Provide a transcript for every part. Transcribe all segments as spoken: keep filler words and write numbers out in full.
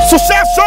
Sucesso!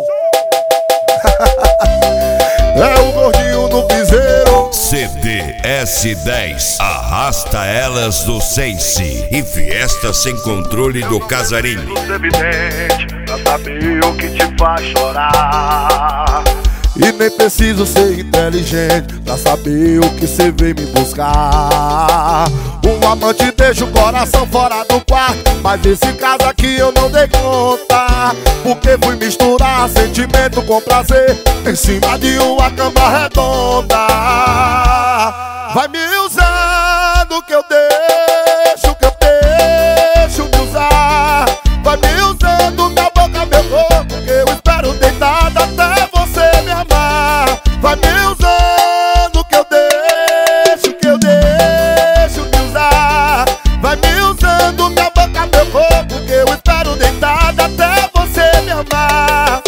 É o gordinho do piseiro. C D S dez arrasta elas do Sense e Fiesta Sem Controle do Casarinho. Evidente pra saber o que te faz chorar. E nem preciso ser inteligente pra saber o que cê veio me buscar. Um amante deixa o coração fora do quarto, mas esse caso aqui eu não dei conta, porque fui misturar sentimento com prazer em cima de uma cama redonda. Vai me usando que eu deixo, que eu deixo me usar. Vai me usando minha boca, meu corpo, que eu espero deitado até você me amar. Vai me usando que eu deixo, que eu deixo me usar. Vai me usando minha boca, meu corpo, que eu espero deitado até você me amar.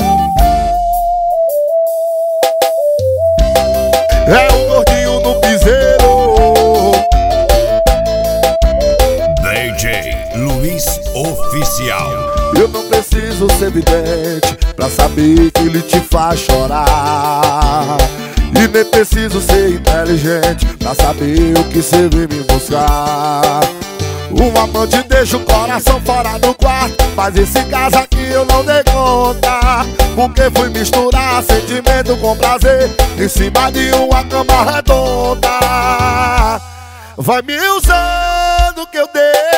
É o gordinho do piseiro. D J Luiz Oficial. Eu não preciso ser vidente pra saber que ele te faz chorar. E nem preciso ser inteligente pra saber o que cê vem me buscar. Um amante deixa o coração fora do quarto, mas esse caso aqui eu não dei conta, porque fui misturar sentimento com prazer em cima de uma cama redonda. Vai me usando que eu dei